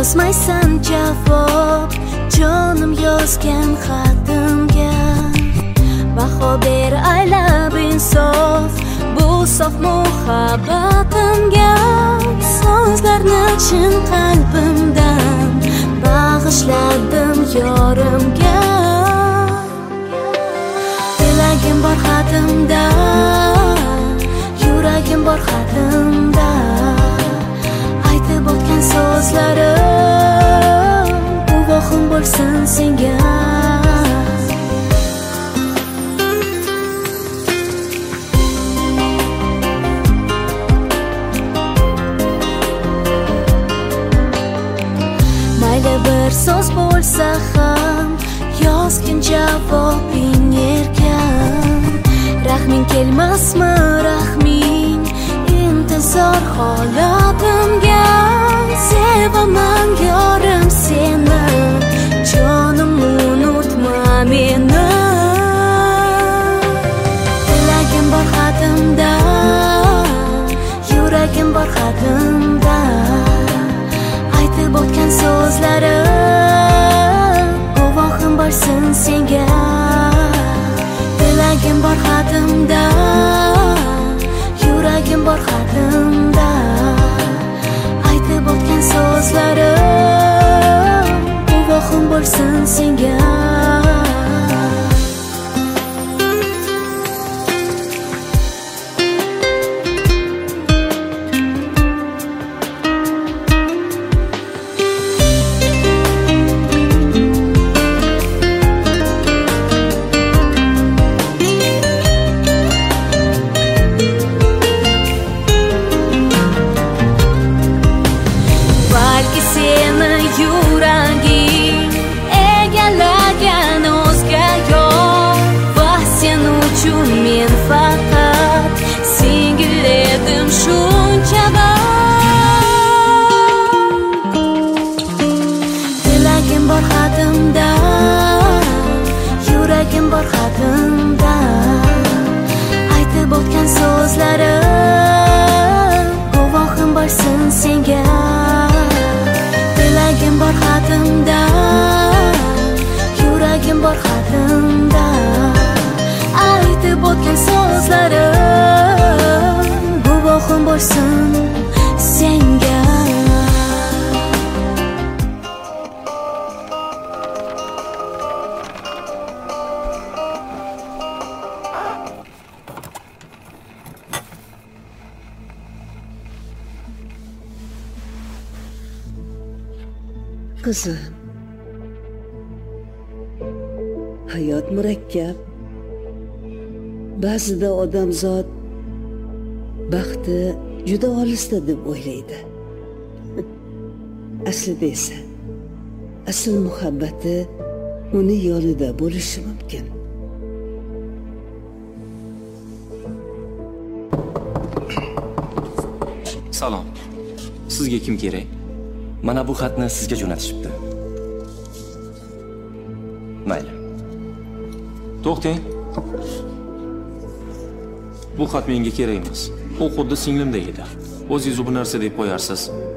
yozmaysan javob jonim yozgan xatimga. Baho ber aylab insof bu sof muhabbatimga. So'zlarni chin qalbimdan bag'ishladim yorimga. Tilagim bor xatimda, yuragim bor xatimda. Aytib o'tgan so'zlarim guvohim bo'lsin senga. Mayli bir so'z bo'lsa ham yozgin javobing erkan. Rahming kelmasmi rahming intizor holatimga. Sevaman yorim seni, jonim unutma meni. Tilagim bor xatimda, yuragim bor xatimda. Aytib o'tgan so'zlarim guvohim bo'lsin senga. Tilagim bor xatimda, yuragim bor xatimda. Aytib o'tgan so'zlarim guvohim bo'lsin senga. Yuragim bor xatimda, aytib o'tgan so'zlarim guvohim bo'lsin senga. Tilagim bor xatimda, yuragim bor xatimda. Aytib o'tgan so'zlarim guvohim bo'lsin senga. Qizim, hayot murakkab. Ba'zida odamzod baxti juda olisda deb o'ylaydi. Aslida esa asl muhabbati uni yonida bo'lishi mumkin. Salom. Sizga kim kerak? Mana bu xatni sizga jo'natishibdi. Mayli. To'xtang. Bu xat menga kerak emas. U xuddi singlimdek edi. O'zingiz bu narsa deb qo'yarsiz.